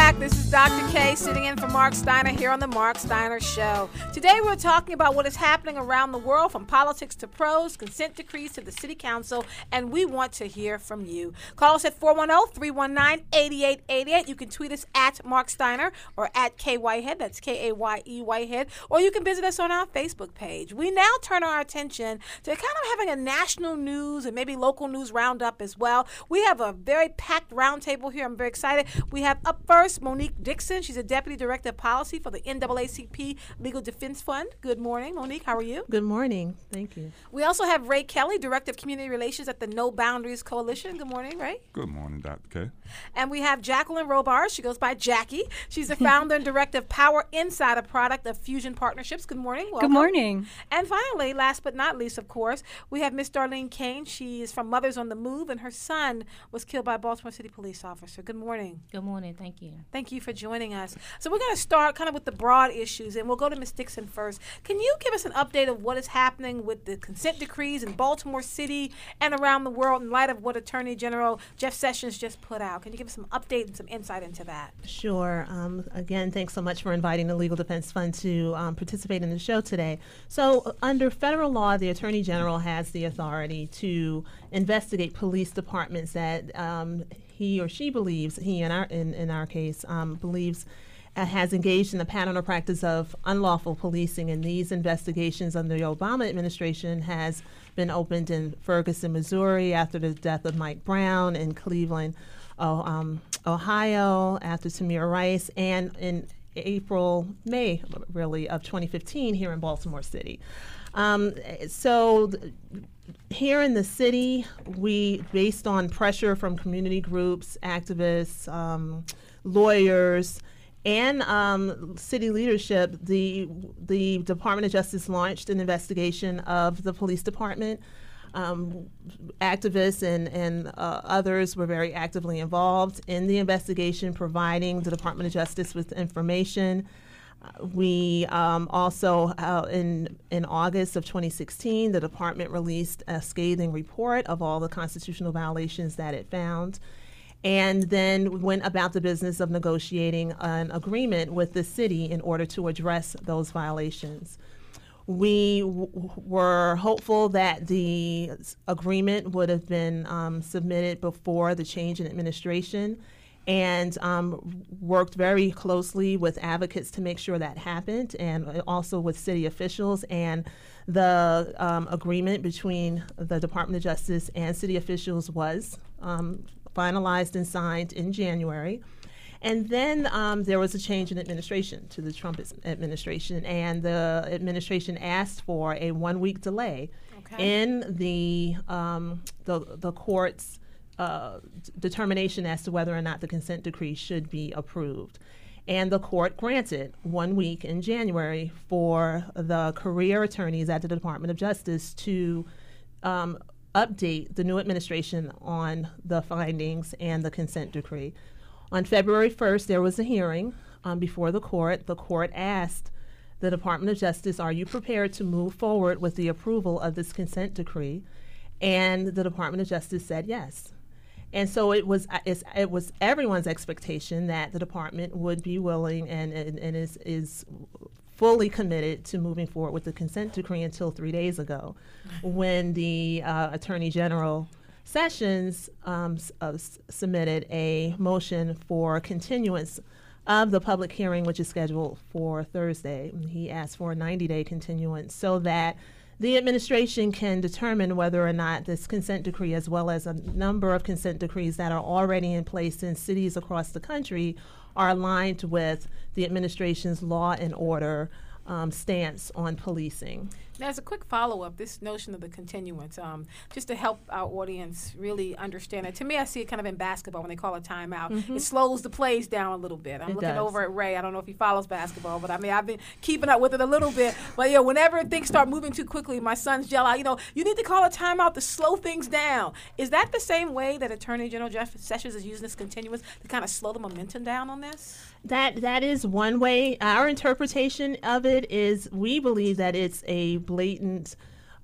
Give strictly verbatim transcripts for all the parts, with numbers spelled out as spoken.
back. This is Doctor K sitting in for Mark Steiner here on the Mark Steiner Show. Today we're talking about what is happening around the world, from politics to prose, consent decrees to the city council, and we want to hear from you. Call us at four one zero, three one nine, eight eight eight eight. You can tweet us at Mark Steiner or at K Whitehead. That's K A Y E Whitehead. Or you can visit us on our Facebook page. We now turn our attention to kind of having a national news and maybe local news roundup as well. We have a very packed roundtable here. I'm very excited. We have up first Monique Dixon. She's a Deputy Director of Policy for the N double A C P Legal Defense Fund. Good morning, Monique. How are you? Good morning. Thank you. We also have Ray Kelly, Director of Community Relations at the No Boundaries Coalition. Good morning, Ray. Good morning, Doctor K. And we have Jacqueline Robar. She goes by Jackie. She's the founder and director of Power Inside, a product of Fusion Partnerships. Good morning. Welcome. Good morning. And finally, last but not least, of course, we have Miss Darlene Kane. She is from Mothers on the Move, and her son was killed by a Baltimore City police officer. Good morning. Good morning. Thank you. Thank you for joining us. So we're going to start kind of with the broad issues, and we'll go to Miz Dixon first. Can you give us an update of what is happening with the consent decrees in Baltimore City and around the world in light of what Attorney General Jeff Sessions just put out? Can you give us some update and some insight into that? Sure. Um, again, thanks so much for inviting the Legal Defense Fund to um, participate in the show today. So uh, under federal law, the Attorney General has the authority to investigate police departments that um, he or she believes, he in our in, in our case, um, believes uh, has engaged in a pattern or practice of unlawful policing. And these investigations under the Obama administration has been opened in Ferguson, Missouri after the death of Mike Brown, in Cleveland, oh, um, Ohio after Tamir Rice, and in April, May, really, of twenty fifteen here in Baltimore City. Um, so th- here in the city, we, based on pressure from community groups, activists, um, lawyers, and um, city leadership, the the Department of Justice launched an investigation of the police department. Um, activists and, and uh, others were very actively involved in the investigation, providing the Department of Justice with information. Uh, we um, also, uh, in in August of twenty sixteen, the department released a scathing report of all the constitutional violations that it found, and then went about the business of negotiating an agreement with the city in order to address those violations. We w- were hopeful that the agreement would have been um, submitted before the change in administration, and um, worked very closely with advocates to make sure that happened, and also with city officials. And the um, agreement between the Department of Justice and city officials was um, finalized and signed in January. And then um, there was a change in administration to the Trump administration, and the administration asked for a one-week delay okay. in the um, the, the court's uh, d- determination as to whether or not the consent decree should be approved. And the court granted one week in January for the career attorneys at the Department of Justice to um, update the new administration on the findings and the consent decree. On February first, there was a hearing um, before the court. The court asked the Department of Justice, are you prepared to move forward with the approval of this consent decree? And the Department of Justice said yes. And so it was uh, it's, it was everyone's expectation that the department would be willing and, and, and is, is fully committed to moving forward with the consent decree until three days ago, when the uh, Attorney General Sessions um, s- uh, s- submitted a motion for continuance of the public hearing, which is scheduled for Thursday. He asked for a ninety-day continuance so that the administration can determine whether or not this consent decree, as well as a number of consent decrees that are already in place in cities across the country, are aligned with the administration's law and order um, stance on policing. Now, as a quick follow-up, this notion of the continuance, um, just to help our audience really understand it. To me, I see it kind of in basketball when they call a timeout. Mm-hmm. It slows the plays down a little bit. I'm it looking does. over at Ray. I don't know if he follows basketball, but I mean, I've been keeping up with it a little bit. But, yeah, whenever things start moving too quickly, my sons yell out, you know, you need to call a timeout to slow things down. Is that the same way that Attorney General Jeff Sessions is using this continuance to kind of slow the momentum down on this? That that is one way. Our interpretation of it is we believe that it's a blatant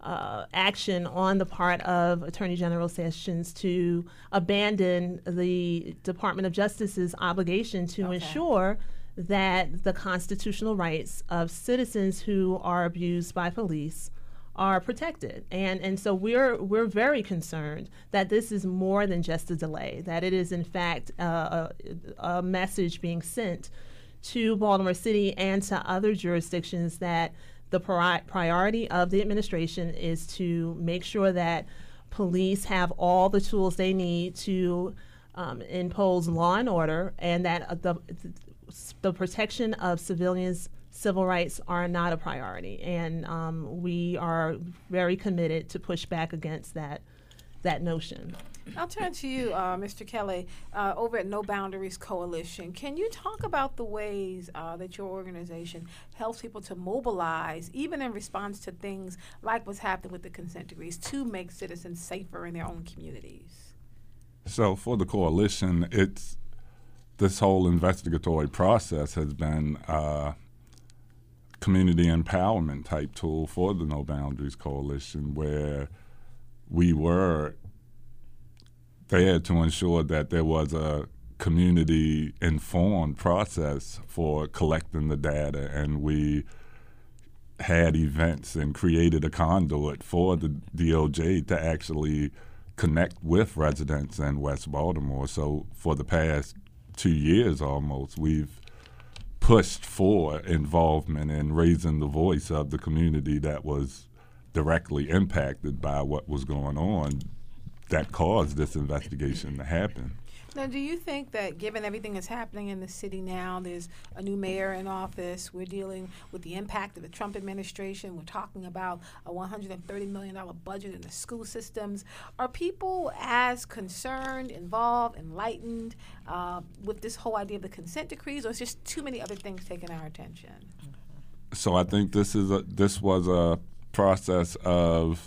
uh, action on the part of Attorney General Sessions to abandon the Department of Justice's obligation to Okay. ensure that the constitutional rights of citizens who are abused by police are protected. And and so we're we're very concerned that this is more than just a delay, that it is in fact uh, a, a message being sent to Baltimore City and to other jurisdictions that the pri- priority of the administration is to make sure that police have all the tools they need to um, impose law and order, and that uh, the the protection of civilians' civil rights are not a priority. And um, we are very committed to push back against that that notion. I'll turn to you, uh, Mister Kelly, uh, over at No Boundaries Coalition. Can you talk about the ways uh, that your organization helps people to mobilize, even in response to things like what's happened with the consent decrees, to make citizens safer in their own communities? So for the coalition, it's this whole investigatory process has been a community empowerment type tool for the No Boundaries Coalition, where we were there to ensure that there was a community-informed process for collecting the data, and we had events and created a conduit for the D O J to actually connect with residents in West Baltimore. So for the past two years almost, we've pushed for involvement in raising the voice of the community that was directly impacted by what was going on that caused this investigation to happen. Now, do you think that given everything that's happening in the city now, there's a new mayor in office, we're dealing with the impact of the Trump administration, we're talking about a one hundred thirty million dollars budget in the school systems, are people as concerned, involved, enlightened uh, with this whole idea of the consent decrees, or is just too many other things taking our attention? So I think this is a, this was a process of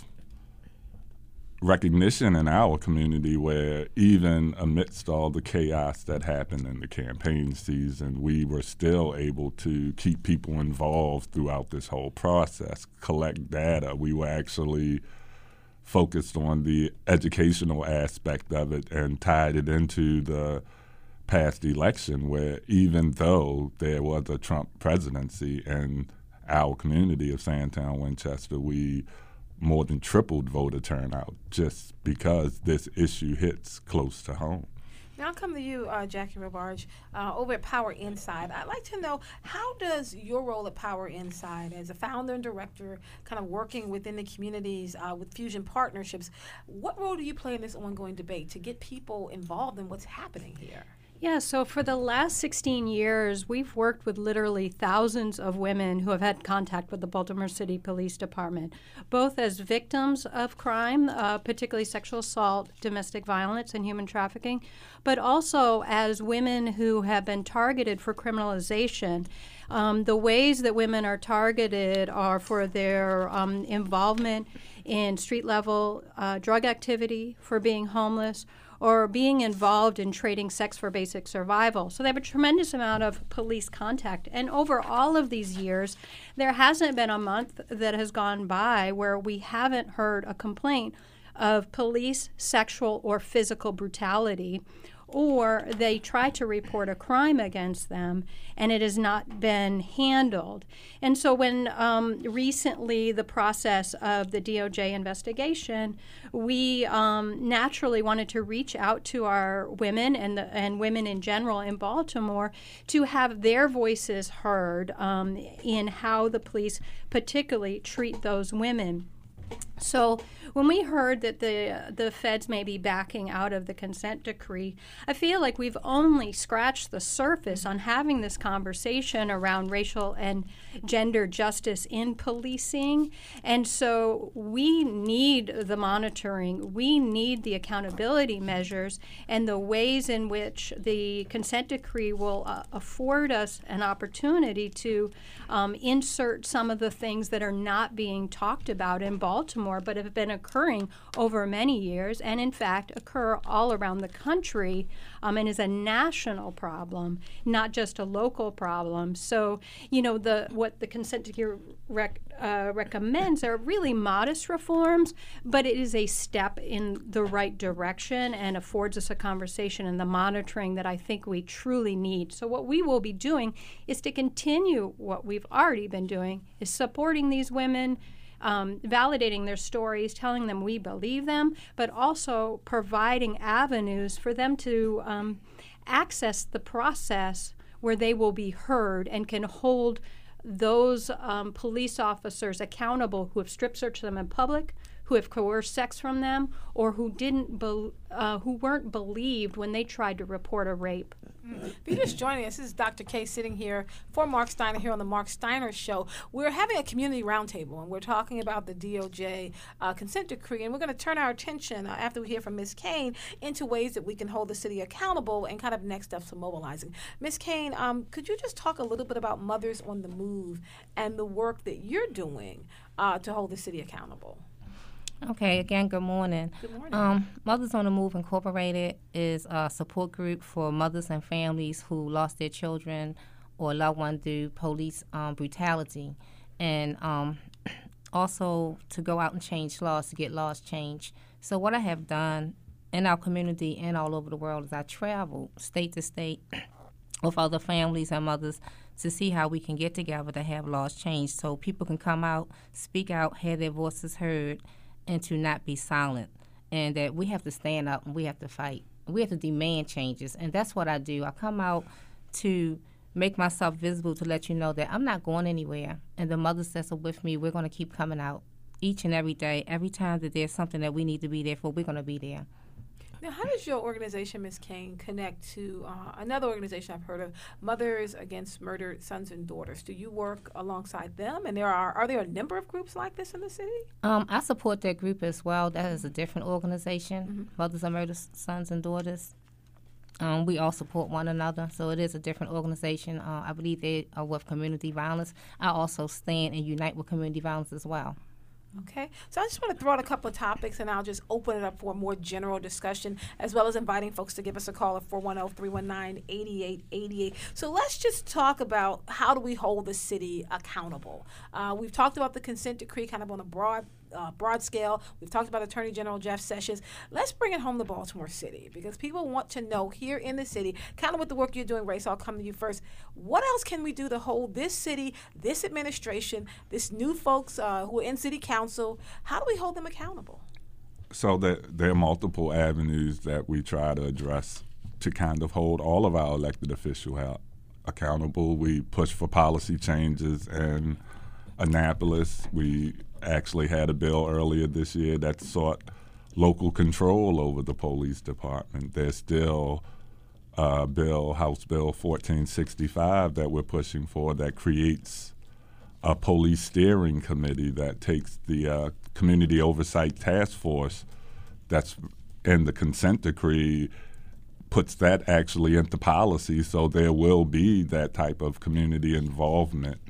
recognition in our community where even amidst all the chaos that happened in the campaign season, we were still able to keep people involved throughout this whole process, collect data. We were actually focused on the educational aspect of it and tied it into the past election, where even though there was a Trump presidency in our community of Sandtown, Winchester, we more than tripled voter turnout just because this issue hits close to home. Now I'll come to you, uh, Jackie Robarge, uh, over at Power Inside. I'd like to know, how does your role at Power Inside as a founder and director, kind of working within the communities uh, with Fusion Partnerships, what role do you play in this ongoing debate to get people involved in what's happening here? Yeah, so for the last sixteen years, we've worked with literally thousands of women who have had contact with the Baltimore City Police Department, both as victims of crime, uh, particularly sexual assault, domestic violence, and human trafficking, but also as women who have been targeted for criminalization. Um, the ways that women are targeted are for their um, involvement in street-level uh, drug activity, for being homeless, or being involved in trading sex for basic survival. So they have a tremendous amount of police contact. And over all of these years, there hasn't been a month that has gone by where we haven't heard a complaint of police sexual or physical brutality, or they try to report a crime against them and it has not been handled. And so when um, recently the process of the D O J investigation, we um, naturally wanted to reach out to our women and, the, and women in general in Baltimore to have their voices heard um, in how the police particularly treat those women. So when we heard that the the feds may be backing out of the consent decree, I feel like we've only scratched the surface on having this conversation around racial and gender justice in policing. And so we need the monitoring, we need the accountability measures, and the ways in which the consent decree will uh, afford us an opportunity to um, insert some of the things that are not being talked about in Baltimore anymore, but have been occurring over many years and, in fact, occur all around the country um, and is a national problem, not just a local problem. So, you know, the what the consent decree rec, uh, recommends are really modest reforms, but it is a step in the right direction and affords us a conversation and the monitoring that I think we truly need. So what we will be doing is to continue what we've already been doing, is supporting these women, um, validating their stories, telling them we believe them, but also providing avenues for them to um, access the process where they will be heard and can hold those um, police officers accountable who have strip searched them in public, who have coerced sex from them, or who didn't, be, uh, who weren't believed when they tried to report a rape. Mm. If you're just joining us, this is Doctor K sitting here for Mark Steiner here on the Mark Steiner Show. We're having a community roundtable, and we're talking about the D O J uh, consent decree, and we're going to turn our attention, uh, after we hear from Miz Cain, into ways that we can hold the city accountable and kind of next steps for mobilizing. Miz Cain, um, could you just talk a little bit about Mothers on the Move and the work that you're doing uh, to hold the city accountable? Okay, again, good morning. Good morning. Um, Mothers on the Move Incorporated is a support group for mothers and families who lost their children or loved one through police um, brutality, and um, also to go out and change laws, to get laws changed. So what I have done in our community and all over the world is I travel state to state with other families and mothers to see how we can get together to have laws changed so people can come out, speak out, have their voices heard, and to not be silent, and that we have to stand up and we have to fight. We have to demand changes, and that's what I do. I come out to make myself visible to let you know that I'm not going anywhere, and the mothers that are with me, we're going to keep coming out each and every day. Every time that there's something that we need to be there for, we're going to be there. Now, how does your organization, Miz Cain, connect to uh, another organization I've heard of, Mothers Against Murdered Sons and Daughters? Do you work alongside them? And there are are there a number of groups like this in the city? Um, I support that group as well. That is a different organization, mm-hmm. Mothers of Murdered Sons and Daughters. Um, we all support one another, so it is a different organization. Uh, I believe they are with community violence. I also stand and unite with community violence as well. Okay, so I just want to throw out a couple of topics, and I'll just open it up for a more general discussion, as well as inviting folks to give us a call at four one zero, three one nine, eight eight eight eight. So let's just talk about how do we hold the city accountable. Uh, we've talked about the consent decree kind of on a broad Uh, broad scale. We've talked about Attorney General Jeff Sessions. Let's bring it home to Baltimore City, because people want to know here in the city, kind of with the work you're doing, Ray, so I'll come to you first. What else can we do to hold this city, this administration, this new folks uh, who are in city council, how do we hold them accountable? So there, there are multiple avenues that we try to address to kind of hold all of our elected officials out accountable. We push for policy changes in Annapolis. We actually had a bill earlier this year that sought local control over the police department. There's still a bill, House Bill fourteen sixty-five, that we're pushing for that creates a police steering committee that takes the uh, Community Oversight Task Force that's in the consent decree, puts that actually into policy, so there will be that type of community involvement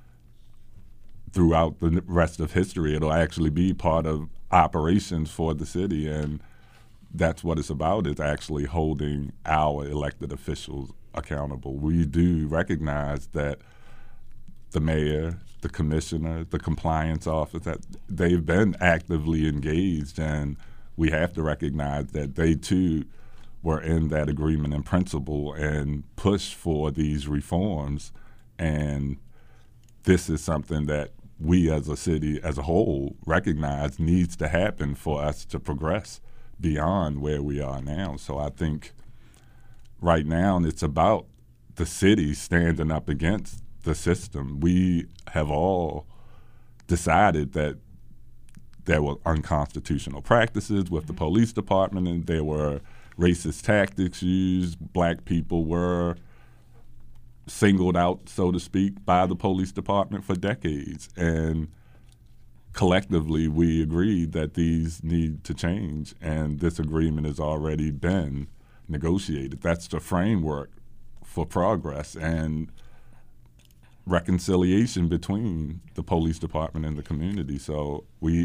throughout the rest of history. It'll actually be part of operations for the city, and that's what it's about, is actually holding our elected officials accountable. We do recognize that the mayor, the commissioner, the compliance officer, they've been actively engaged, and we have to recognize that they too were in that agreement in principle and pushed for these reforms, and this is something that we as a city as a whole recognize needs to happen for us to progress beyond where we are now. So I think right now it's about the city standing up against the system. We have all decided that there were unconstitutional practices with the police department, and there were racist tactics used. Black people were singled out, so to speak, by the police department for decades. And collectively, we agreed that these need to change, and this agreement has already been negotiated. That's the framework for progress and reconciliation between the police department and the community. So we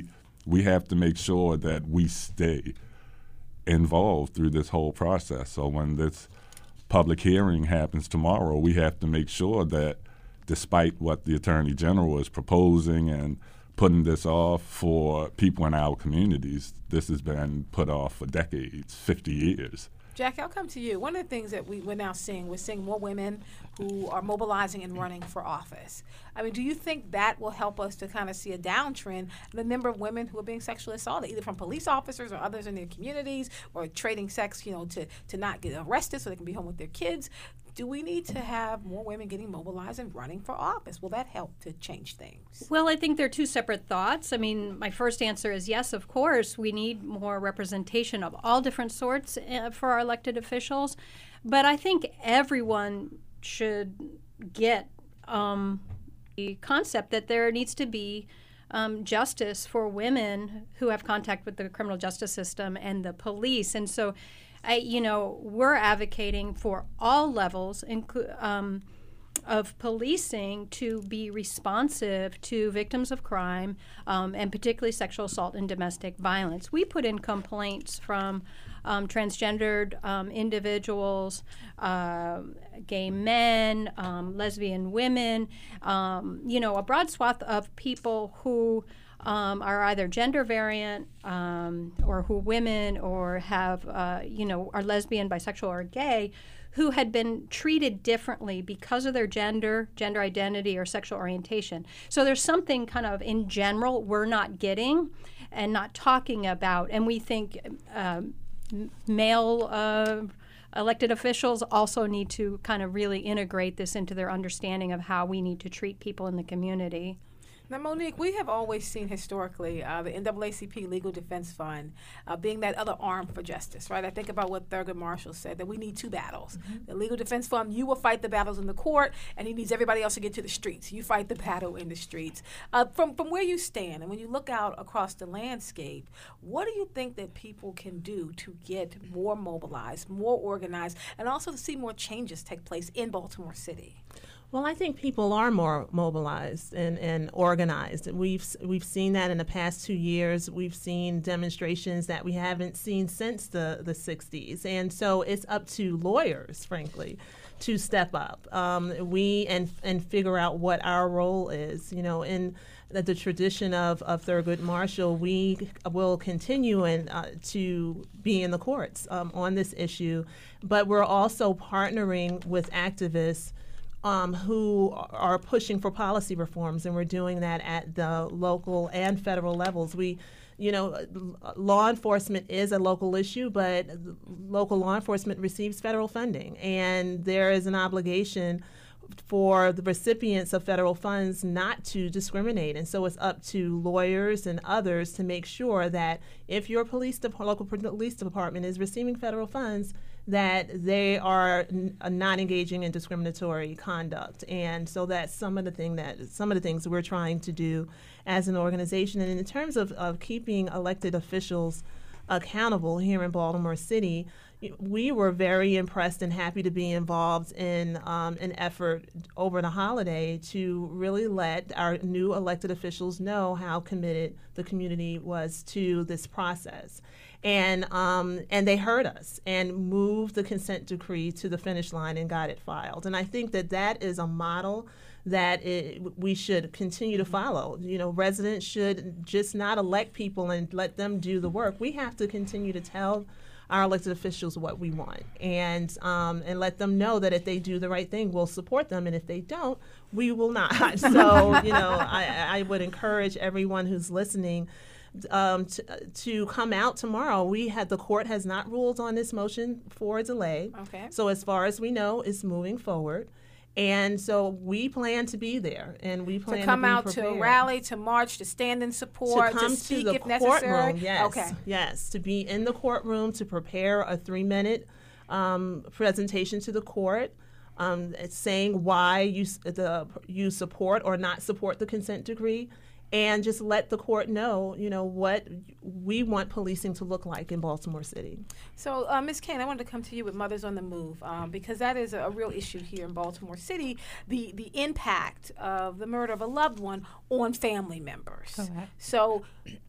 we have to make sure that we stay involved through this whole process. So when this public hearing happens tomorrow, we have to make sure that despite what the Attorney General is proposing and putting this off for people in our communities, this has been put off for decades, fifty years. Jackie, I'll come to you. One of the things that we, we're now seeing, we're seeing more women who are mobilizing and running for office. I mean, do you think that will help us to kind of see a downtrend in the number of women who are being sexually assaulted, either from police officers or others in their communities, or trading sex, you know, to, to not get arrested so they can be home with their kids? Do we need to have more women getting mobilized and running for office? Will that help to change things? Well, I think they're two separate thoughts. I mean, my first answer is yes, of course. We need more representation of all different sorts uh, for our elected officials. But I think everyone should get um, the concept that there needs to be um, justice for women who have contact with the criminal justice system and the police. And so I, you know, we're advocating for all levels inclu- um, of policing to be responsive to victims of crime, um, and particularly sexual assault and domestic violence. We put in complaints from um, transgendered um, individuals, uh, gay men, um, lesbian women, um, you know, a broad swath of people who Um, are either gender variant um, or who women or have, uh, you know, are lesbian, bisexual, or gay, who had been treated differently because of their gender, gender identity, or sexual orientation. So there's something kind of in general we're not getting and not talking about. And we think um, male uh, elected officials also need to kind of really integrate this into their understanding of how we need to treat people in the community. Now, Monique, we have always seen historically uh, the N double A C P Legal Defense Fund uh, being that other arm for justice, right? I think about what Thurgood Marshall said, that we need two battles. Mm-hmm. The Legal Defense Fund, you will fight the battles in the court, and he needs everybody else to get to the streets. You fight the battle in the streets. Uh, from, from where you stand, and when you look out across the landscape, what do you think that people can do to get more mobilized, more organized, and also to see more changes take place in Baltimore City? Well, I think people are more mobilized and, and organized. We've we've seen that in the past two years. We've seen demonstrations that we haven't seen since the, the sixties. And so it's up to lawyers, frankly, to step up. Um, we and and figure out what our role is. You know, in the, the tradition of, of Thurgood Marshall, we will continue in, uh, to be in the courts um, on this issue. But we're also partnering with activists Um, who are pushing for policy reforms, and we're doing that at the local and federal levels. We, you know, law enforcement is a local issue, but local law enforcement receives federal funding, and there is an obligation for the recipients of federal funds not to discriminate. And so it's up to lawyers and others to make sure that if your police de- local police department is receiving federal funds, that they are n- not engaging in discriminatory conduct. And so that's some of the thing that some of the things we're trying to do as an organization. And in terms of, of keeping elected officials accountable here in Baltimore City, we were very impressed and happy to be involved in um, an effort over the holiday to really let our new elected officials know how committed the community was to this process. And um, and they heard us and moved the consent decree to the finish line and got it filed. And I think that that is a model that it, we should continue to follow. You know, residents should just not elect people and let them do the work. We have to continue to tell our elected officials what we want, and um, and let them know that if they do the right thing, we'll support them, and if they don't, we will not. So, you know, I, I would encourage everyone who's listening um, to, to come out tomorrow. We had the court has not ruled on this motion for a delay. Okay. So as far as we know, it's moving forward. And so we plan to be there, and we plan to come to be out prepared. to rally, to march, to stand in support, to, come to speak to the if courtroom, necessary. Yes, okay. yes, to be in the courtroom to prepare a three-minute um, presentation to the court, um, saying why you the you support or not support the consent decree, and just let the court know, you know, what we want policing to look like in Baltimore City. So, uh, Miz Kane, I wanted to come to you with Mothers on the Move, um, because that is a, a real issue here in Baltimore City, the, the impact of the murder of a loved one on family members. Correct. So,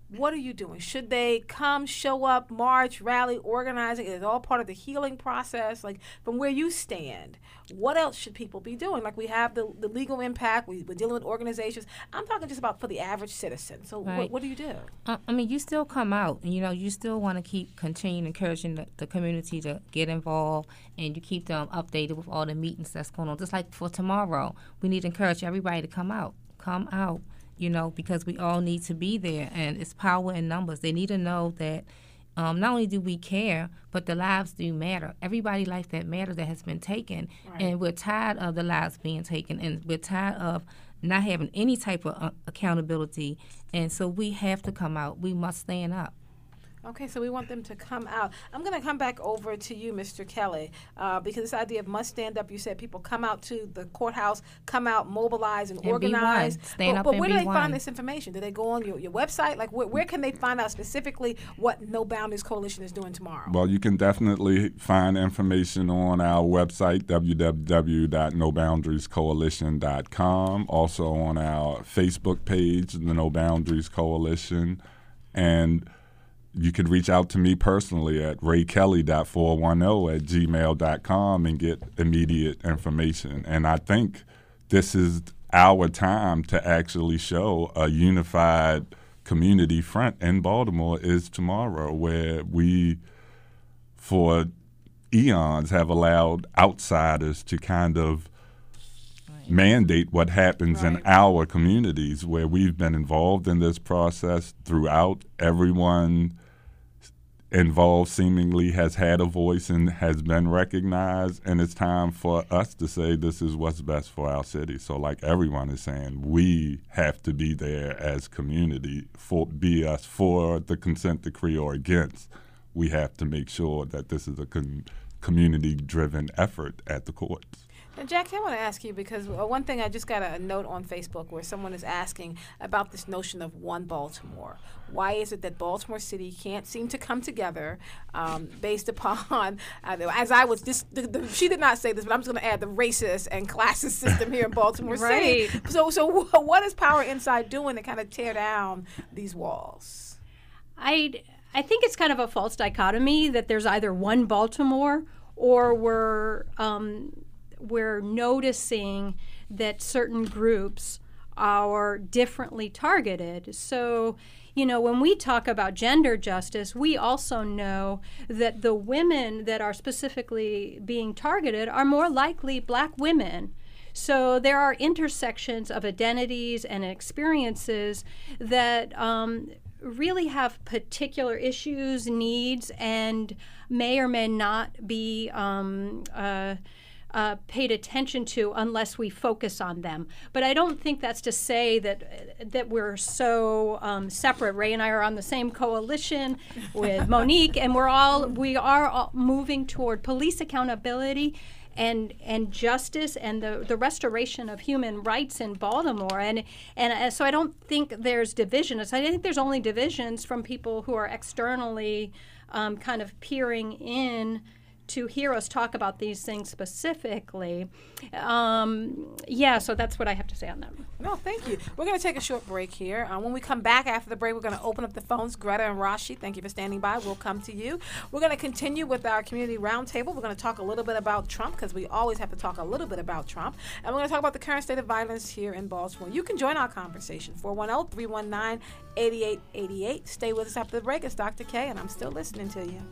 what are you doing? Should they come, show up, march, rally, organizing? Is it all part of the healing process? Like, from where you stand, what else should people be doing? Like, we have the, the legal impact. We, we're dealing with organizations. I'm talking just about for the average citizen. So Right. what, what do you do? Uh, I mean, you still come out, and you know, you still want to keep continuing encouraging the, the community to get involved, and you keep them updated with all the meetings that's going on. Just like for tomorrow, we need to encourage everybody to come out, come out, you know, because we all need to be there, and it's power in numbers. They need to know that um, not only do we care, but the lives do matter. Everybody life that matters that has been taken, Right. and we're tired of the lives being taken, and we're tired of not having any type of uh, accountability, and so we have to come out. We must stand up. Okay, so we want them to come out. I'm going to come back over to you, Mister Kelly, uh, because this idea of must stand up, you said people come out to the courthouse, come out, mobilize, and, And be organize. one. Stand but up but and where do be they one. find this information? Do they go on your, your website? Like, where, where can they find out specifically what No Boundaries Coalition is doing tomorrow? Well, you can definitely find information on our website, w w w dot no boundaries coalition dot com, also on our Facebook page, the No Boundaries Coalition, and you can reach out to me personally at ray kelly dot four one zero at gmail dot com and get immediate information. And I think this is our time to actually show a unified community front in Baltimore is tomorrow, where we, for eons, have allowed outsiders to kind of mandate what happens in Right. our communities, where we've been involved in this process throughout. Everyone involved seemingly has had a voice and has been recognized, and it's time for us to say this is what's best for our city. So like everyone is saying, we have to be there as community, for be us for the consent decree or against. We have to make sure that this is a con- community-driven effort at the courts. Now, Jackie, I want to ask you, because uh, one thing, I just got a, a note on Facebook where someone is asking about this notion of one Baltimore. Why is it that Baltimore City can't seem to come together um, based upon, uh, as I was, this, the, the, she did not say this, but I'm just going to add the racist and classist system here in Baltimore Right. City. So, so wh- what is Power Inside doing to kind of tear down these walls? I I think it's kind of a false dichotomy that there's either one Baltimore or we're um, we're noticing that certain groups are differently targeted. So, you know, when we talk about gender justice, we also know that the women that are specifically being targeted are more likely black women. So there are intersections of identities and experiences that um, really have particular issues, needs, and may or may not be um, uh, uh, paid attention to unless we focus on them. But I don't think that's to say that that we're so um, separate. Ray and I are on the same coalition with Monique, and we're all we are all moving toward police accountability and and justice and the, the restoration of human rights in Baltimore. And and uh, so I don't think there's division. I think there's only divisions from people who are externally um, kind of peering in to hear us talk about these things specifically. Um, yeah, so that's what I have to say on that. No, thank you. We're going to take a short break here. Uh, when we come back after the break, we're going to open up the phones. Greta and Rashi, thank you for standing by. We'll come to you. We're going to continue with our community roundtable. We're going to talk a little bit about Trump, because we always have to talk a little bit about Trump. And we're going to talk about the current state of violence here in Baltimore. You can join our conversation, four one zero, three one nine, eight eight eight eight. Stay with us after the break. It's Doctor K, and I'm still listening to you.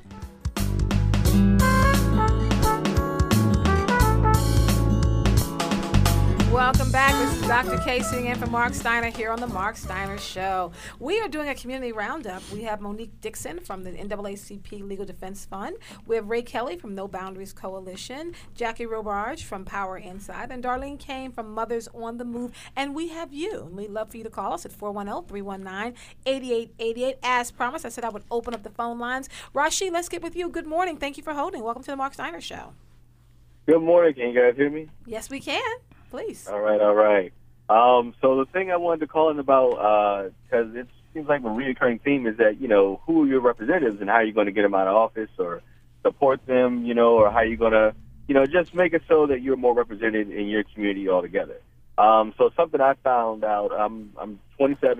Welcome back. This is Doctor K sitting in for Mark Steiner here on the Mark Steiner Show. We are doing a community roundup. We have Monique Dixon from the N double A C P Legal Defense Fund. We have Ray Kelly from No Boundaries Coalition, Jackie Robarge from Power Inside, and Darlene Kane from Mothers on the Move. And we have you. And we'd love for you to call us at four one zero, three one nine, eight eight eight eight. As promised, I said I would open up the phone lines. Rashi, let's get with you. Good morning. Thank you for holding. Welcome to the Mark Steiner Show. Good morning. Can you guys hear me? Yes, we can. Please. All right, all right. Um, so the thing I wanted to call in about, because uh, it seems like a reoccurring theme, is that, you know, who are your representatives and how are you going to get them out of office or support them, you know, or how are you going to, you know, just make it so that you're more represented in your community altogether. Um, so something I found out, I'm, I'm twenty-seven,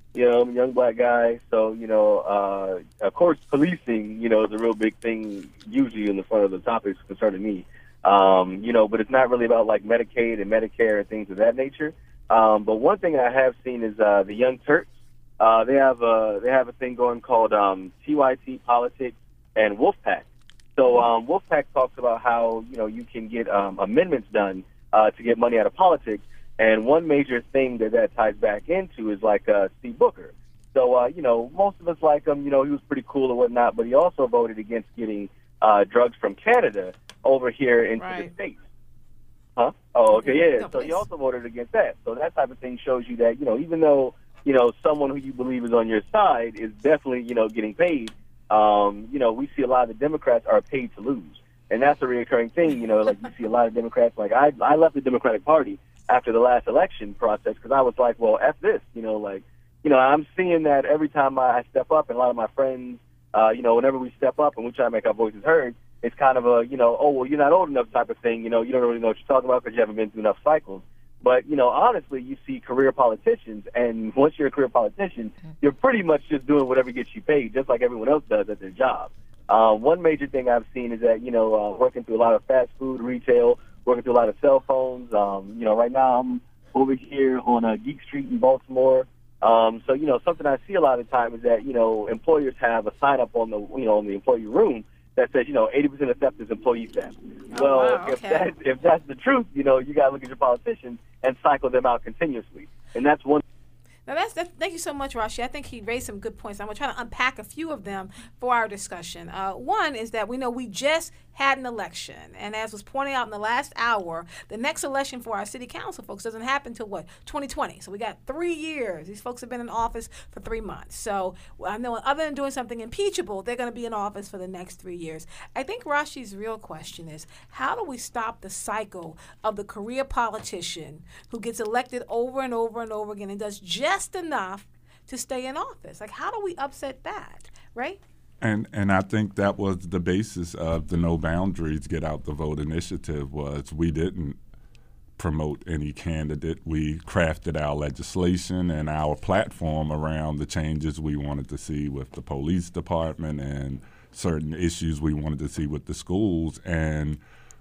You know, I'm a young black guy, so, you know, uh, of course, policing, you know, is a real big thing, usually in the front of the topics concerning me. Um, you know, but it's not really about, like, Medicaid and Medicare and things of that nature. Um, but one thing I have seen is uh, the Young Turks. Uh, they have a, they have a thing going called um, T Y T Politics and Wolfpack. So um, Wolfpack talks about how, you know, you can get um, amendments done uh, to get money out of politics. And one major thing that that ties back into is like uh, Steve Booker. So, uh, you know, most of us like him. You know, he was pretty cool and whatnot, but he also voted against getting uh, drugs from Canada over here into Right. the States. Huh? Oh, okay, yeah. No, So he please. also voted against that. So that type of thing shows you that, you know, even though, you know, someone who you believe is on your side is definitely, you know, getting paid, um, you know, we see a lot of the Democrats are paid to lose. And that's a reoccurring thing, you know, like you see a lot of Democrats, like I, I left the Democratic Party after the last election process because I was like, well, F this, you know, like, you know, I'm seeing that every time I step up and a lot of my friends, uh, you know, whenever we step up and we try to make our voices heard, it's kind of a, you know, oh, well, you're not old enough type of thing, you know, you don't really know what you're talking about because you haven't been through enough cycles. But, you know, honestly, you see career politicians, and once you're a career politician, you're pretty much just doing whatever gets you paid, just like everyone else does at their job. Uh, one major thing I've seen is that, you know, uh, working through a lot of fast food, retail, working through a lot of cell phones. Um, you know, right now I'm over here on uh, Geek Street in Baltimore. Um, so, you know, something I see a lot of the time is that, you know, employers have a sign up on the, you know, on the employee room that says, you know, eighty percent of theft is employee theft. Oh, well, wow, if, okay. that, if that's the truth, you know, you got to look at your politicians and cycle them out continuously. And that's one. Now that's, that's thank you so much, Rashi. I think he raised some good points. I'm going to try to unpack a few of them for our discussion. Uh, one is that we know we just had an election, and as was pointed out in the last hour, the next election for our city council folks doesn't happen until what, twenty twenty. So we got three years. These folks have been in office for three months. So I know other than doing something impeachable, they're going to be in office for the next three years. I think Rashi's real question is, how do we stop the cycle of the career politician who gets elected over and over and over again and does just enough to stay in office? Like, how do we upset that, right? And and I think that was the basis of the No Boundaries Get Out the Vote initiative. Was we didn't promote any candidate. We crafted our legislation and our platform around the changes we wanted to see with the police department and certain issues we wanted to see with the schools. And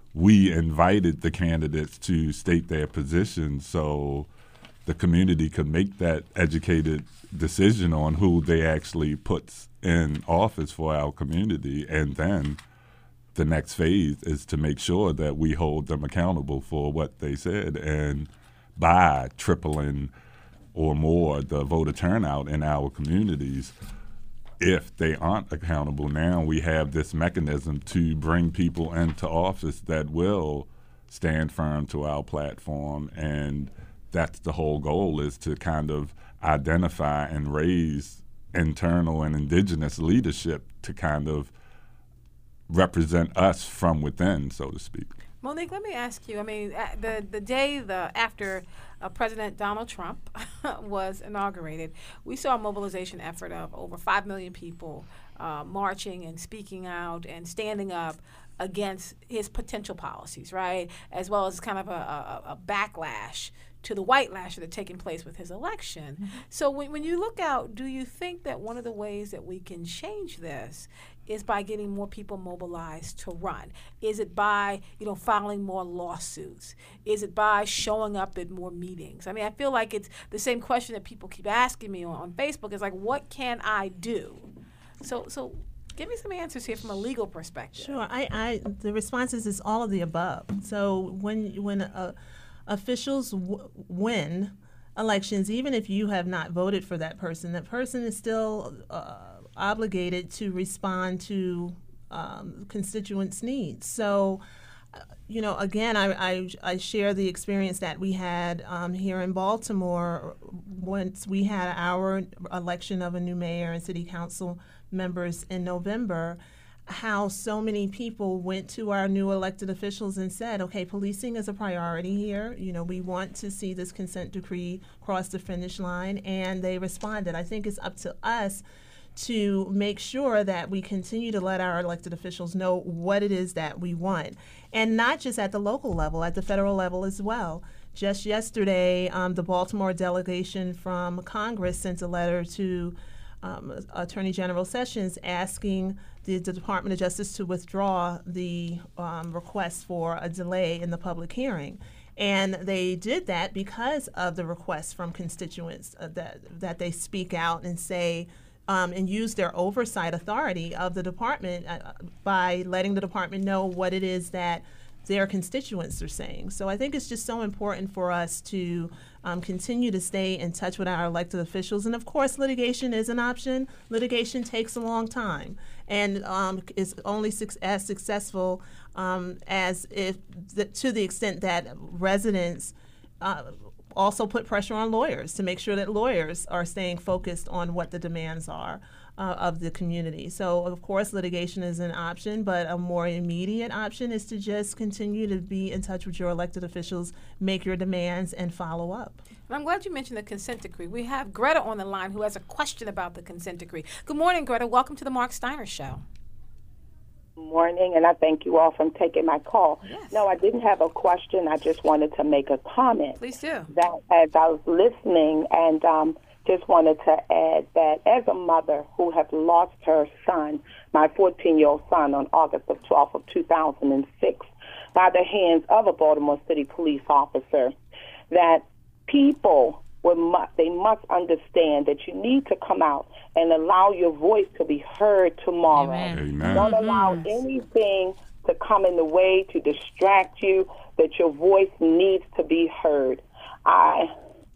we invited the candidates to state their position so the community could make that educated decision on who they actually puts in office for our community. And then the next phase is to make sure that we hold them accountable for what they said. And by tripling or more the voter turnout in our communities, if they aren't accountable, now we have this mechanism to bring people into office that will stand firm to our platform. And that's the whole goal, is to kind of identify and raise internal and indigenous leadership to kind of represent us from within, so to speak. Monique, let me ask you. I mean, uh, the the day the after uh, President Donald Trump was inaugurated, we saw a mobilization effort of over five million people uh, marching and speaking out and standing up against his potential policies, right? As well as kind of a, a, a backlash to the white lash that had taken place with his election. Mm-hmm. So when, when you look out, do you think that one of the ways that we can change this is by getting more people mobilized to run? Is it by, you know, filing more lawsuits? Is it by showing up at more meetings? I mean, I feel like it's the same question that people keep asking me on, on Facebook is like, what can I do? So, so give me some answers here from a legal perspective. Sure. I, I the response is, is all of the above. So when when uh, officials w- win elections, even if you have not voted for that person, that person is still uh, obligated to respond to um, constituents' needs. So, uh, you know, again, I, I, I share the experience that we had um, here in Baltimore once we had our election of a new mayor and city council members in November, how so many people went to our new elected officials and said, okay, policing is a priority here. You know, we want to see this consent decree cross the finish line, and they responded. I think it's up to us to make sure that we continue to let our elected officials know what it is that we want, and not just at the local level, at the federal level as well, just yesterday, um, the Baltimore delegation from Congress sent a letter to um, Attorney General Sessions asking the, the Department of Justice to withdraw the um, request for a delay in the public hearing. And they did that because of the requests from constituents uh, that, that they speak out and say, Um, and use their oversight authority of the department uh, by letting the department know what it is that their constituents are saying. So I think it's just so important for us to um, continue to stay in touch with our elected officials. And of course, litigation is an option. Litigation takes a long time and um, is only su- as successful um, as if, the, to the extent that residents uh, also put pressure on lawyers to make sure that lawyers are staying focused on what the demands are uh, of the community. So, of course, litigation is an option, but a more immediate option is to just continue to be in touch with your elected officials, make your demands, and follow up. And I'm glad you mentioned the consent decree. We have Greta on the line who has a question about the consent decree. Good morning, Greta. Welcome to the Mark Steiner Show. Morning, and I thank you all for taking my call. Yes. No, I didn't have a question. I just wanted to make a comment. Please do. That as I was listening, and um, just wanted to add that as a mother who has lost her son, my fourteen-year-old son, on August the twelfth of two thousand six, by the hands of a Baltimore City police officer, that people would mu- they must understand that you need to come out and allow your voice to be heard tomorrow. Amen. Amen. Don't allow anything to come in the way to distract you, that your voice needs to be heard. I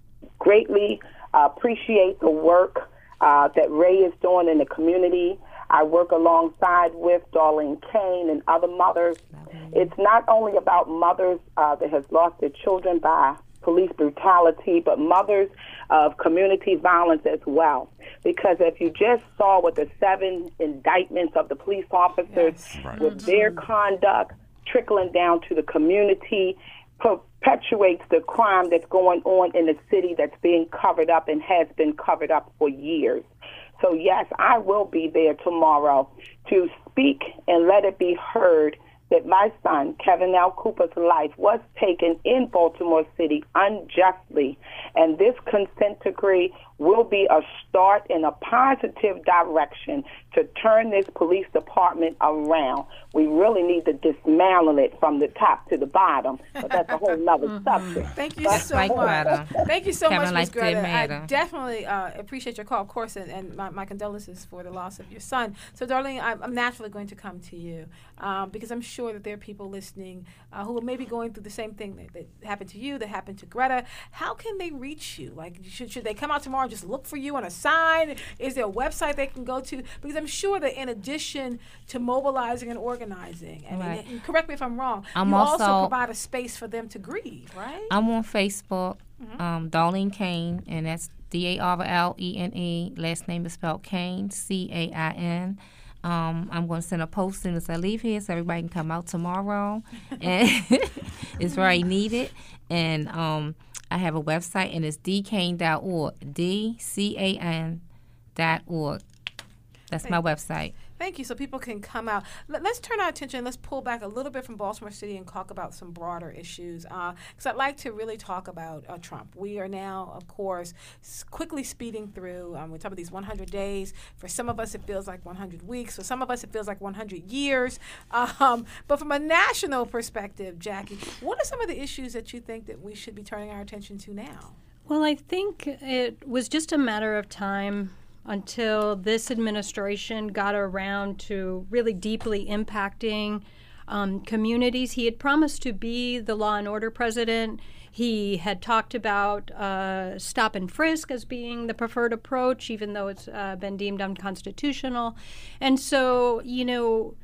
greatly uh, appreciate the work uh, that Ray is doing in the community. I work alongside with Darlene Kane and other mothers. It's not only about mothers uh, that has lost their children by police brutality, but mothers of community violence as well. Because if you just saw with the seven indictments of the police officers, Yes. Right. with their conduct trickling down to the community, perpetuates the crime that's going on in the city that's being covered up and has been covered up for years. So yes, I will be there tomorrow to speak and let it be heard that my son, Kevin L. Cooper's life was taken in Baltimore City unjustly, and this consent decree will be a start in a positive direction to turn this police department around. We really need to dismantle it from the top to the bottom, but that's a whole nother subject. Thank you But so right, much. Greta. Thank you so Kevin, much, Miz life did Greta. I matter. definitely uh, appreciate your call, of course, and, and my, my condolences for the loss of your son. So, Darlene, I'm, I'm naturally going to come to you um, because I'm sure that there are people listening uh, who are maybe going through the same thing that, that happened to you, that happened to Greta. How can they reach you? Like, should, should they come out tomorrow and just look for you on a sign? Is there a website they can go to? Because I'm sure that in addition to mobilizing and organizing, I Right. mean, and correct me if I'm wrong, I'm you also, also- provide a space for them to grieve, right? I'm on Facebook, um, Darlene Kane, and that's D A R L E N E. Last name is spelled Kane, C A I N. Um, I'm going to send a post as soon as I leave here so everybody can come out tomorrow. And it's very needed. And um, I have a website, and it's d kane dot org, D C A N dot org. That's my website. Thank you. So people can come out. Let, let's turn our attention. Let's pull back a little bit from Baltimore City and talk about some broader issues. Because uh, I'd like to really talk about uh, Trump. We are now, of course, s- quickly speeding through. Um, we're talking about these one hundred days. For some of us, it feels like one hundred weeks. For some of us, it feels like one hundred years. Um, but from a national perspective, Jackie, what are some of the issues that you think that we should be turning our attention to now? Well, I think it was just a matter of time until this administration got around to really deeply impacting um, communities. He had promised to be the law and order president. He had talked about uh, stop and frisk as being the preferred approach, even though it's uh, been deemed unconstitutional. And so, you know,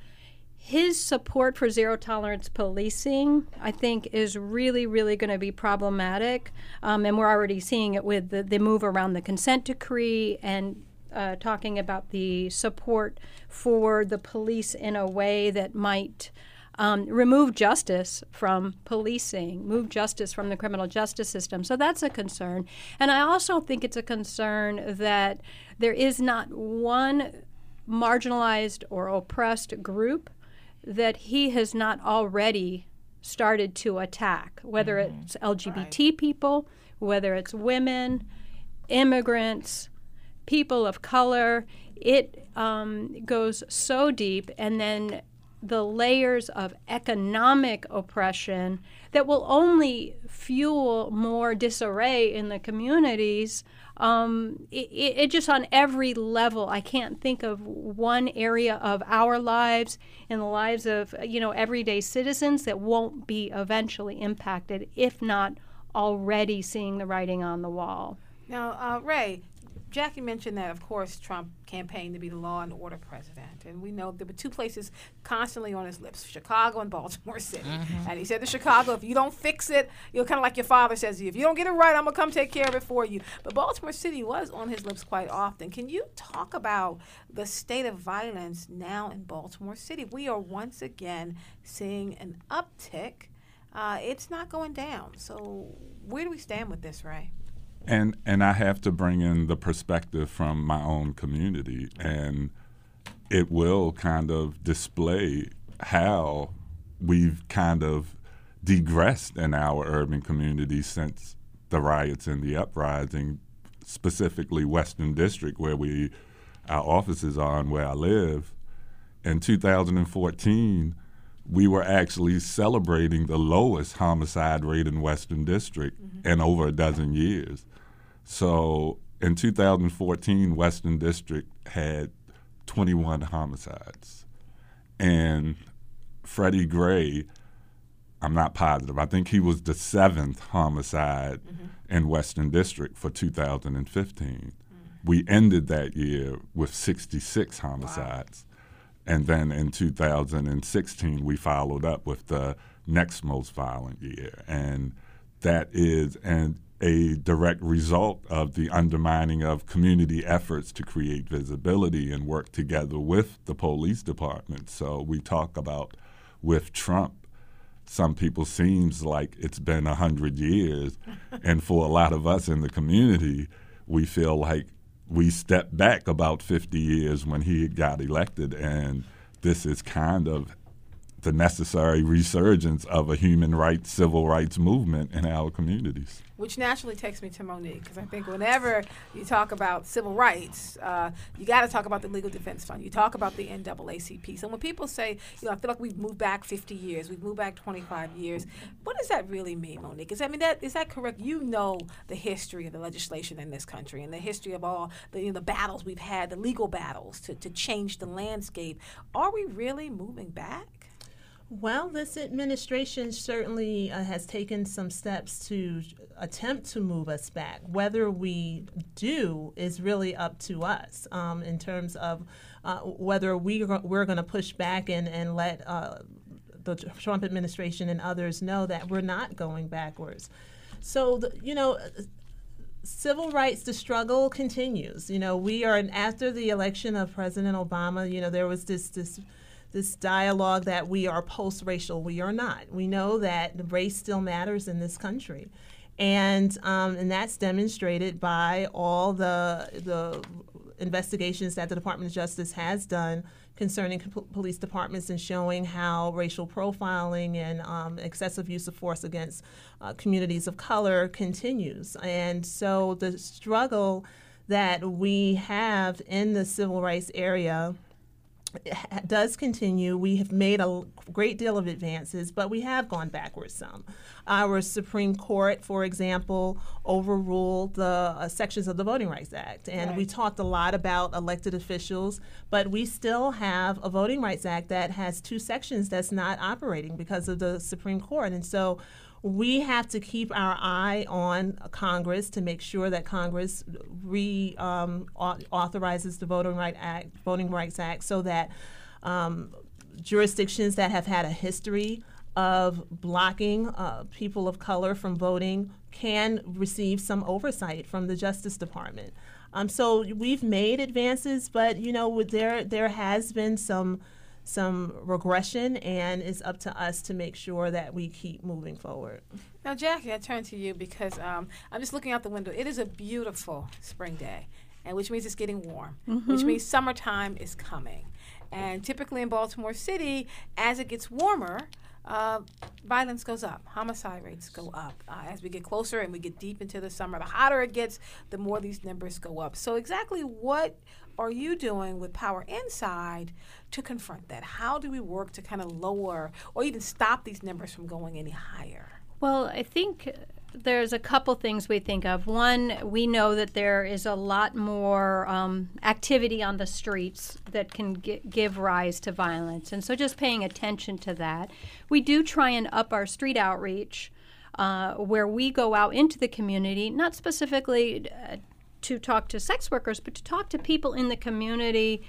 his support for zero tolerance policing, I think, is really, really going to be problematic. Um, and we're already seeing it with the, the move around the consent decree and uh, talking about the support for the police in a way that might um, remove justice from policing, move justice from the criminal justice system. So that's a concern. And I also think it's a concern that there is not one marginalized or oppressed group that he has not already started to attack, whether mm-hmm. it's L G B T right. people, whether it's women, immigrants, people of color. It um, goes so deep, and then the layers of economic oppression that will only fuel more disarray in the communities. Um, it, it just on every level. I can't think of one area of our lives and the lives of, you know, everyday citizens that won't be eventually impacted, if not already seeing the writing on the wall. Now, uh, Ray, Jackie mentioned that, of course, Trump campaigned to be the law and order president. And we know there were two places constantly on his lips, Chicago and Baltimore City. Mm-hmm. And he said to Chicago, if you don't fix it, you know, kind of like your father says to you, if you don't get it right, I'm going to come take care of it for you. But Baltimore City was on his lips quite often. Can you talk about the state of violence now in Baltimore City? We are once again seeing an uptick. Uh, it's not going down. So where do we stand with this, Ray? And and I have to bring in the perspective from my own community, and it will kind of display how we've kind of digressed in our urban communities since the riots and the uprising, specifically Western District, where we our offices are and where I live. In two thousand fourteen, we were actually celebrating the lowest homicide rate in Western District mm-hmm. in over a dozen years. So in two thousand fourteen, Western District had twenty-one homicides. And Freddie Gray, I'm not positive, I think he was the seventh homicide mm-hmm. in Western District for two thousand fifteen. Mm-hmm. We ended that year with sixty-six homicides. Wow. And then in two thousand sixteen, we followed up with the next most violent year. And that is and a direct result of the undermining of community efforts to create visibility and work together with the police department. So we talk about with Trump, some people seems like it's been a hundred years. And for a lot of us in the community, we feel like we stepped back about fifty years when he got elected. And this is kind of the necessary resurgence of a human rights, civil rights movement in our communities. Which naturally takes me to Monique, because I think whenever you talk about civil rights, uh, you got to talk about the Legal Defense Fund. You talk about the N double A C P. So when people say, you know, I feel like we've moved back fifty years, we've moved back twenty-five years, what does that really mean, Monique? Is I mean, that is that correct? You know the history of the legislation in this country and the history of all the, you know, the battles we've had, the legal battles to, to change the landscape. Are we really moving back? Well, this administration certainly uh, has taken some steps to attempt to move us back. Whether we do is really up to us um, in terms of uh, whether we are, we're going to push back and, and let uh, the Trump administration and others know that we're not going backwards. So, the, you know, civil rights, the struggle continues. You know, we are, after the election of President Obama, you know, there was this this this dialogue that we are post-racial. We are not. We know that race still matters in this country. And um, and that's demonstrated by all the the investigations that the Department of Justice has done concerning po- police departments and showing how racial profiling and um, excessive use of force against uh, communities of color continues. And so the struggle that we have in the civil rights area does continue. We have made a great deal of advances, but we have gone backwards some. Our Supreme Court, for example, overruled the uh, sections of the Voting Rights Act. And right. we talked a lot about elected officials, but we still have a Voting Rights Act that has two sections that's not operating because of the Supreme Court. And so we have to keep our eye on Congress to make sure that Congress re um, authorizes the Voting Rights Act, Voting Rights Act, so that um, jurisdictions that have had a history of blocking uh, people of color from voting can receive some oversight from the Justice Department. Um, so we've made advances, but you know there there has been some. some regression, and it's up to us to make sure that we keep moving forward. Now, Jackie, I turn to you because um, I'm just looking out the window. It is a beautiful spring day, and which means it's getting warm, mm-hmm. which means summertime is coming. And typically in Baltimore City, as it gets warmer, uh, violence goes up, homicide rates go up. Uh, as we get closer and we get deep into the summer, the hotter it gets, the more these numbers go up. So exactly what are you doing with Power Inside to confront that? How do we work to kind of lower or even stop these numbers from going any higher? Well, I think there's a couple things we think of. One, we know that there is a lot more um, activity on the streets that can gi- give rise to violence. And so just paying attention to that. We do try and up our street outreach uh, where we go out into the community, not specifically uh, to talk to sex workers, but to talk to people in the community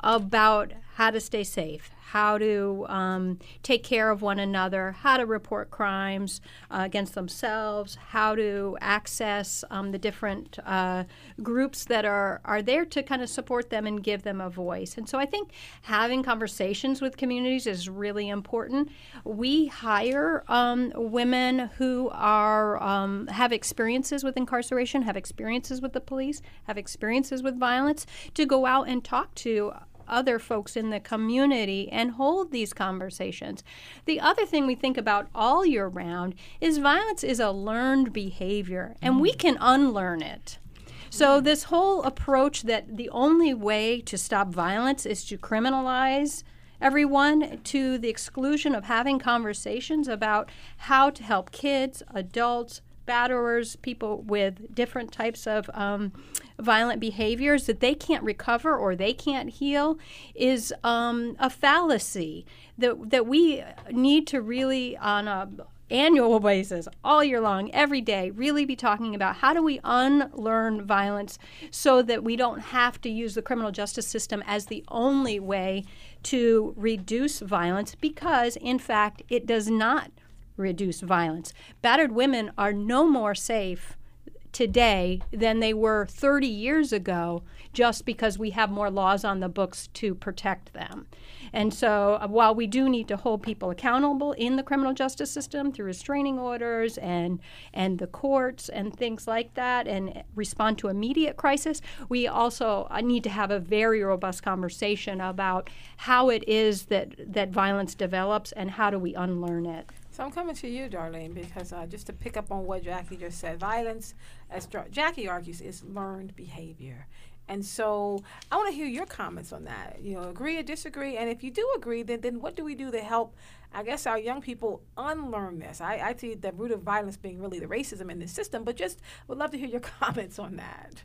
about how to stay safe, how to um, take care of one another, how to report crimes uh, against themselves, how to access um, the different uh, groups that are, are there to kind of support them and give them a voice. And so I think having conversations with communities is really important. We hire um, women who are um, have experiences with incarceration, have experiences with the police, have experiences with violence, to go out and talk to other folks in the community and hold these conversations. The other thing we think about all year round is violence is a learned behavior, and mm. we can unlearn it. So this whole approach that the only way to stop violence is to criminalize everyone to the exclusion of having conversations about how to help kids, adults, batterers, people with different types of um, violent behaviors that they can't recover or they can't heal is um, a fallacy that that we need to really, on a annual basis, all year long, every day, really be talking about how do we unlearn violence so that we don't have to use the criminal justice system as the only way to reduce violence, because, in fact, it does not reduce violence. Battered women are no more safe today than they were thirty years ago, just because we have more laws on the books to protect them. And so uh, while we do need to hold people accountable in the criminal justice system through restraining orders and and the courts and things like that, and respond to immediate crisis, we also uh, need to have a very robust conversation about how it is that, that violence develops and how do we unlearn it. So I'm coming to you, Darlene, because uh, just to pick up on what Jackie just said, violence, as Dr- Jackie argues, is learned behavior. And so I want to hear your comments on that. You know, agree or disagree? And if you do agree, then, then what do we do to help, I guess, our young people unlearn this? I, I see the root of violence being really the racism in the system, but just would love to hear your comments on that.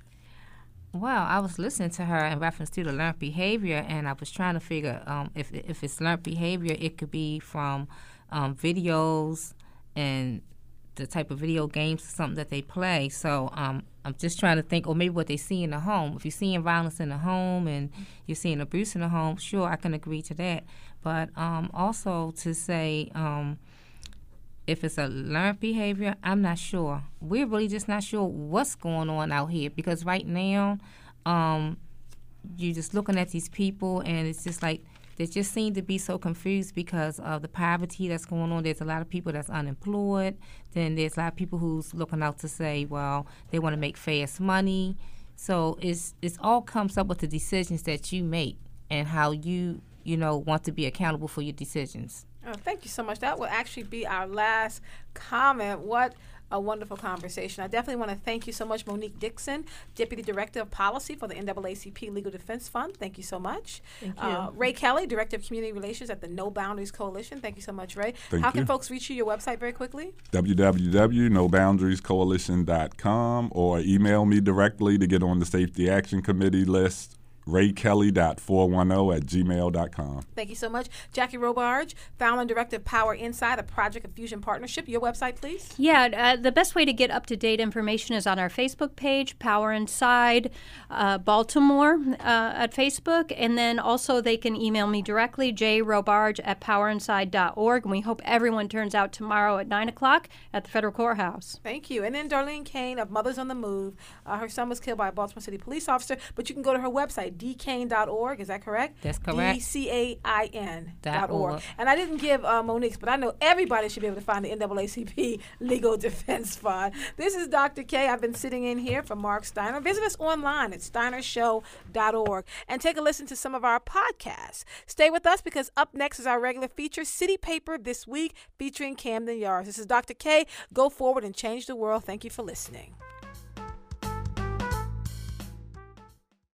Well, I was listening to her in reference to the learned behavior, and I was trying to figure um, if if it's learned behavior, it could be from Um, videos and the type of video games, something that they play. So um, I'm just trying to think, or maybe what they see in the home. If you're seeing violence in the home and you're seeing abuse in the home, sure, I can agree to that. But um, also to say um, if it's a learned behavior, I'm not sure. We're really just not sure what's going on out here, because right now um, you're just looking at these people and it's just like, they just seem to be so confused because of the poverty that's going on. There's a lot of people that's unemployed. Then there's a lot of people who's looking out to say, well, they want to make fast money. So it's it's all comes up with the decisions that you make and how you, you know, want to be accountable for your decisions. Oh, thank you so much. That will actually be our last comment. What a wonderful conversation. I definitely want to thank you so much, Monique Dixon, Deputy Director of Policy for the N double A C P Legal Defense Fund. Thank you so much. Thank you. Uh, Ray Kelly, Director of Community Relations at the No Boundaries Coalition. Thank you so much, Ray. Thank How you. can folks reach you? Your website very quickly? w w w dot no boundaries coalition dot com, or email me directly to get on the Safety Action Committee list, ray kelly dot four one zero at gmail dot com. Thank you so much. Jackie Robarge, Founder and Director of Power Inside, a Project of Fusion Partnership. Your website, please. Yeah, uh, the best way to get up-to-date information is on our Facebook page, Power Inside uh, Baltimore uh, at Facebook. And then also they can email me directly, jrobarge at power inside dot org. And we hope everyone turns out tomorrow at nine o'clock at the Federal Courthouse. Thank you. And then Darlene Kane of Mothers on the Move. Uh, her son was killed by a Baltimore City police officer, but you can go to her website, website, d cain dot org. Is that correct? That's correct. D C A I N dot org. org. And I didn't give uh, Monique's, but I know everybody should be able to find the N double A C P Legal Defense Fund. This is Doctor K. I've been sitting in here for Mark Steiner. Visit us online at steiner show dot org and take a listen to some of our podcasts. Stay with us because up next is our regular feature, City Paper This Week, featuring Camden Yards. This is Doctor K. Go forward and change the world. Thank you for listening.